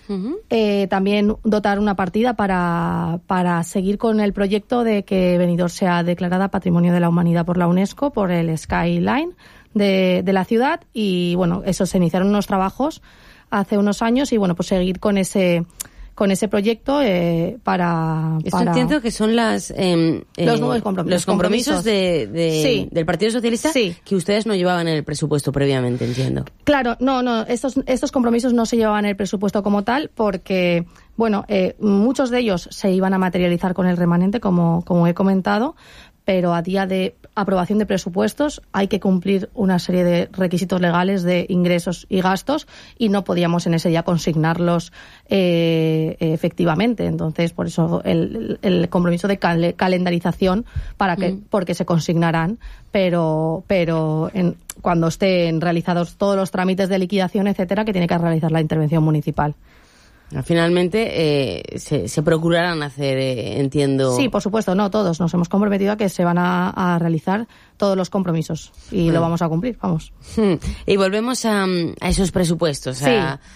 También dotar una partida para seguir con el proyecto de que Benidorm sea declarada Patrimonio de la Humanidad por la UNESCO, por el Skyline de la ciudad. Y bueno, eso, se iniciaron unos trabajos hace unos años y bueno, pues seguir con ese proyecto para... Entiendo que son los nuevos compromisos. Los compromisos del Partido Socialista, sí, que ustedes no llevaban en el presupuesto previamente, entiendo. Claro, no, estos compromisos no se llevaban en el presupuesto como tal porque, bueno, muchos de ellos se iban a materializar con el remanente, como he comentado, pero a día de aprobación de presupuestos hay que cumplir una serie de requisitos legales de ingresos y gastos y no podíamos en ese día consignarlos efectivamente. Entonces, por eso el compromiso de calendarización porque se consignarán, pero cuando estén realizados todos los trámites de liquidación, etcétera, que tiene que realizar la intervención municipal. Finalmente se procurarán hacer, entiendo... Sí, por supuesto, no todos. Nos hemos comprometido a que se van a realizar todos los compromisos y lo vamos a cumplir, vamos. Y volvemos a esos presupuestos, sí.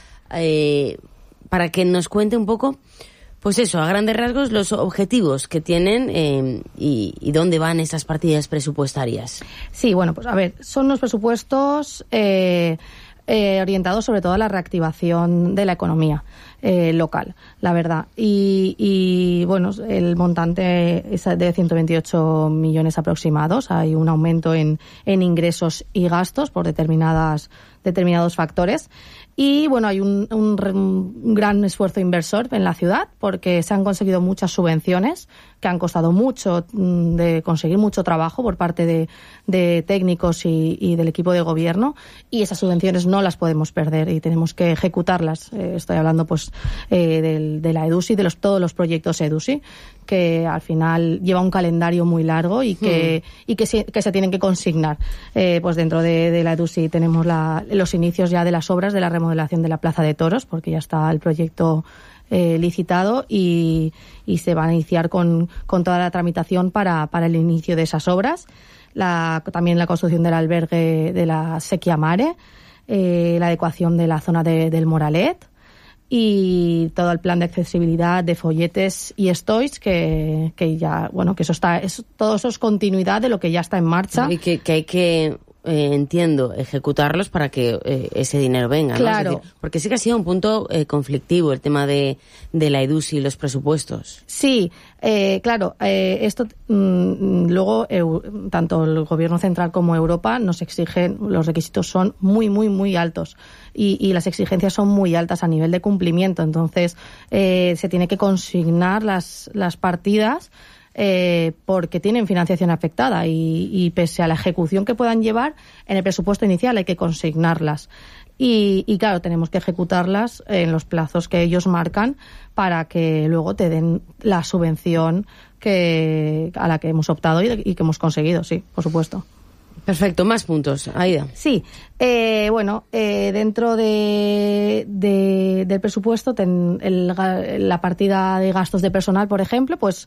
Para que nos cuente un poco, pues eso, a grandes rasgos, los objetivos que tienen y dónde van esas partidas presupuestarias. Sí, bueno, pues a ver, son unos presupuestos... orientados sobre todo a la reactivación de la economía local, la verdad. Y bueno, el montante es de 128 millones aproximados. Hay un aumento en ingresos y gastos por determinados factores. Y bueno, hay un gran esfuerzo inversor en la ciudad porque se han conseguido muchas subvenciones que han costado mucho, de conseguir mucho trabajo por parte de técnicos y del equipo de gobierno, y esas subvenciones no las podemos perder y tenemos que ejecutarlas. Estoy hablando pues de la EDUSI, de todos los proyectos EDUSI, que al final lleva un calendario muy largo y que se tienen que consignar. Pues dentro de la EDUSI tenemos los inicios ya de las obras de la remodelación de la Plaza de Toros, porque ya está el proyecto licitado y se va a iniciar con toda la tramitación para el inicio de esas obras. También la construcción del albergue de la Sequia Mare, la adecuación de la zona del Moralet y todo el plan de accesibilidad de Folletes y Estois que ya, bueno, que todo eso es continuidad de lo que ya está en marcha. Y que hay que... entiendo, ejecutarlos para que ese dinero venga, claro. ¿no? Es decir, porque sí que ha sido un punto conflictivo el tema de la EDUSI y los presupuestos. Sí, claro, esto luego tanto el Gobierno central como Europa nos exigen, los requisitos son muy, muy, muy altos y las exigencias son muy altas a nivel de cumplimiento. Entonces se tiene que consignar las partidas porque tienen financiación afectada y pese a la ejecución que puedan llevar en el presupuesto inicial hay que consignarlas y claro, tenemos que ejecutarlas en los plazos que ellos marcan para que luego te den la subvención a la que hemos optado y que hemos conseguido, sí, por supuesto. Perfecto, más puntos, Aida. Sí, dentro del presupuesto, la partida de gastos de personal, por ejemplo, pues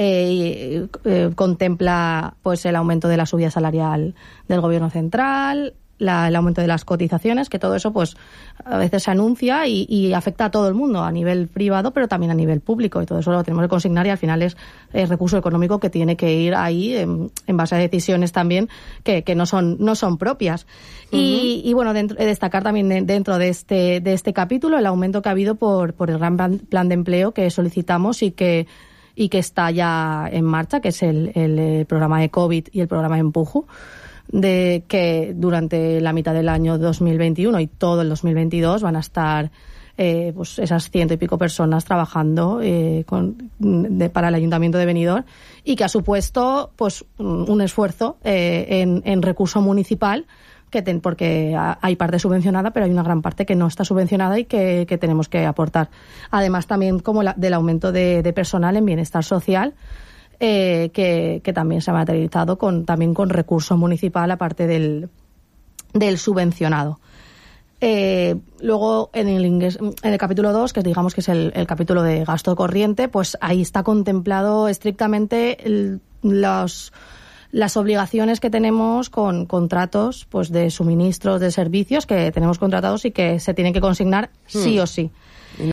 contempla pues el aumento de la subida salarial del Gobierno central, el aumento de las cotizaciones, que todo eso pues a veces se anuncia y afecta a todo el mundo, a nivel privado, pero también a nivel público, y todo eso lo tenemos que consignar y al final es recurso económico que tiene que ir ahí en base a decisiones también que no son propias. Uh-huh. Y bueno, destacar también dentro de este capítulo el aumento que ha habido por el gran plan de empleo que solicitamos y que está ya en marcha, que es el programa de COVID y el programa Empujo, de que durante la mitad del año 2021 y todo el 2022 van a estar pues esas 100 y pico personas trabajando para el Ayuntamiento de Benidorm, y que ha supuesto pues un esfuerzo en recurso municipal porque hay parte subvencionada, pero hay una gran parte que no está subvencionada y que tenemos que aportar. Además también como del aumento de personal en bienestar social, que también se ha materializado también con recurso municipal aparte del subvencionado. Luego en el capítulo 2, que digamos que es el capítulo de gasto corriente, pues ahí está contemplado estrictamente las obligaciones que tenemos con contratos pues de suministros de servicios que tenemos contratados y que se tienen que consignar sí o sí.